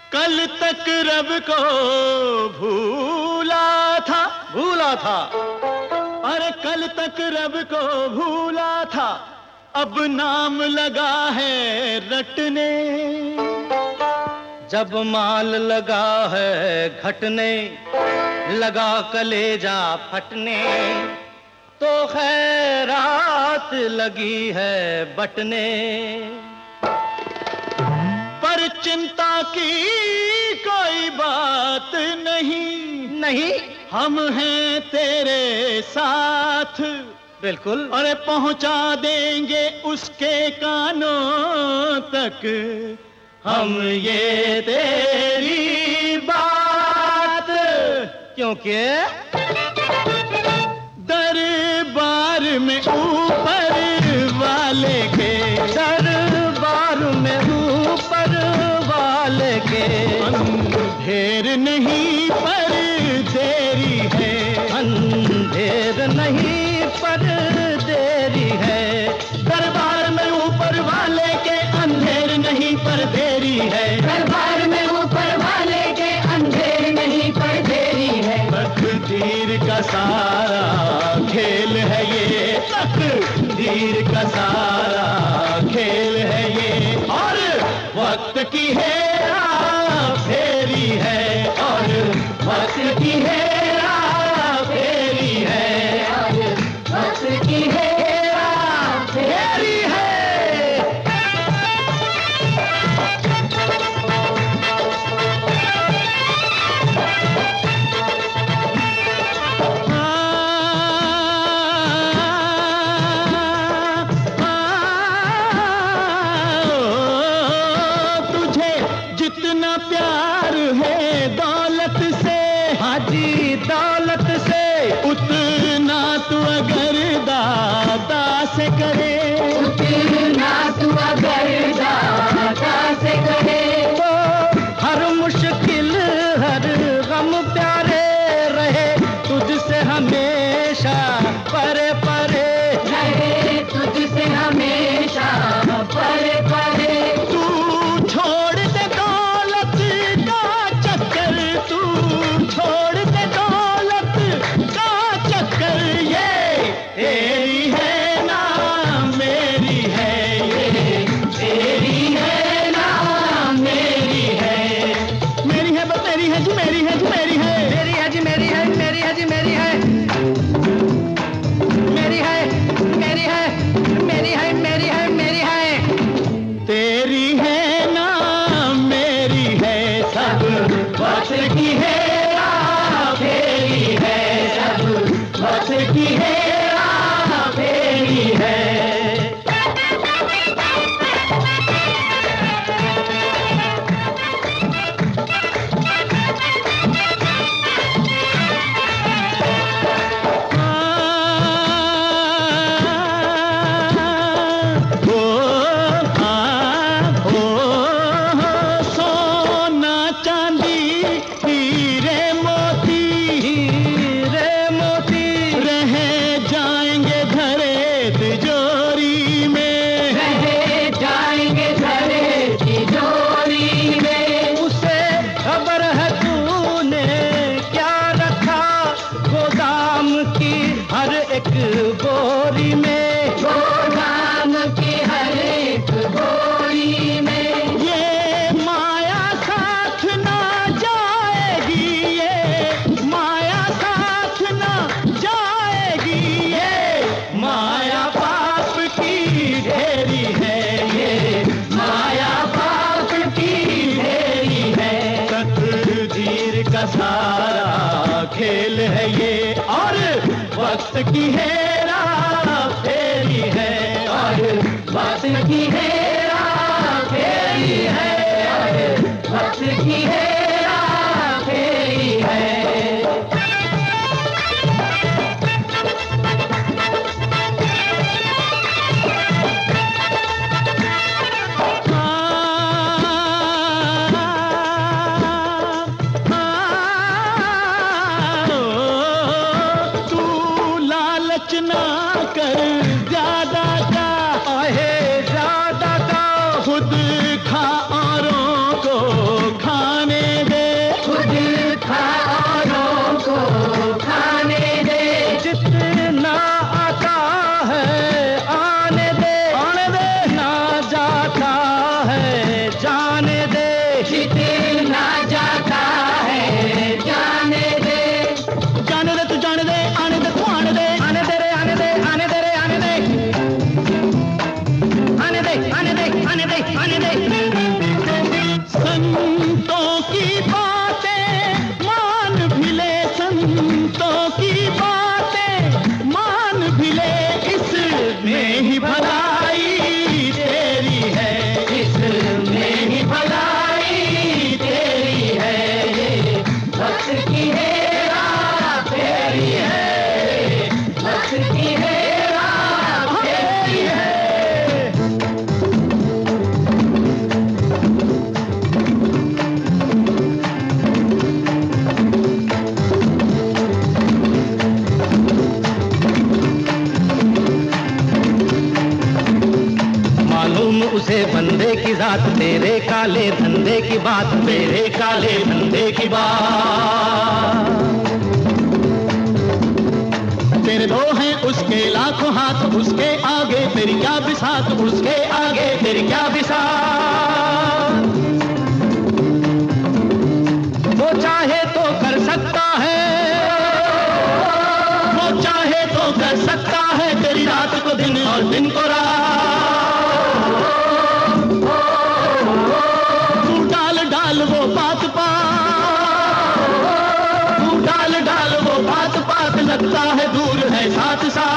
कल तक रब को भूला था, अरे कल तक रब को भूला था, अब नाम लगा है रटने। जब माल लगा है घटने, लगा कलेजा फटने, तो खैरात लगी है बटने। पर चिंता की कोई बात नहीं, हम हैं तेरे साथ, बिल्कुल, अरे पहुंचा देंगे उसके कानों तक हम ये तेरी बात। क्योंकि दरबार में ऊपर वाले के, दरबार में ऊपर वाले के अंधेर नहीं पर देरी है, अंधेर नहीं पर देरी है। दरबार में ऊपर वाले के अंधेर नहीं पर देरी है, दरबार में ऊपर वाले के अंधेर नहीं पर देरी है। तकदीर का सारा खेल है ये, तकदीर का सारा खेल है ये, और वक्त की हेरा फेरी है, और वक्त की हेरा फेरी है, और वक्त की हेरा फेरी है। जितना प्यार है दौलत से, हाजी दौलत से, उतना तू अगर दादा से करे, उतना तू अगर दादा से करे, तो हर मुश्किल हर गम प्यारे रहे तुझसे हमेशा परे परे रहे तुझसे हमेशा परे परे। तू छोड़ दे दौलत का चक्कर, तू छोड़ दे दौलत का चक्कर, ये तेरी है ना मेरी है, ये तेरी है ना मेरी है, मेरी है बस मेरी है जी, मेरी है जी, मेरी है, मेरी है जी, मेरी है, मेरी है जी, मेरी है, मेरी है, मेरी है, मेरी है, मेरी है, मेरी है। तेरी है ना मेरी है, सब वक्त की हेरा फेरी है, सब वक्त की हेरा फेरी है। सोना चांदी हीरे मोती, हीरे मोती रह जाएंगे धरे तिजोरी में, रह जाएंगे धरे तिजोरी में। उसे खबर है तूने क्या रखा गोदाम की हर एक बोरी में, गोदाम की हर एक बोरी में। ये माया साथ ना जाएगी, ये माया साथ ना जाएगी, ये माया पाप की ढेरी है, ये माया पाप की ढेरी है। तकदीर का सारा खेल है ये, और वक्त की हेरा फेरी है, और वक्त की हेरा फेरी है, और वक्त की हेरा फेरी है। तू लालच ना कर ज्यादा का, आहे ज्यादा का, खुद खा औरों को खाना रात, तेरे काले धंधे की बात, तेरे काले धंधे की बात। तेरे दो हैं उसके लाखों हाथ, उसके आगे तेरी क्या बिसात, उसके आगे तेरी क्या बिसात। वो चाहे तो कर सकता है, वो चाहे तो कर सकता है, तेरी रात को दिन और दिन को रात। तू डाल डाल वो बात पात, तू डाल डाल वो बात पात, लगता है दूर है साथ साथ।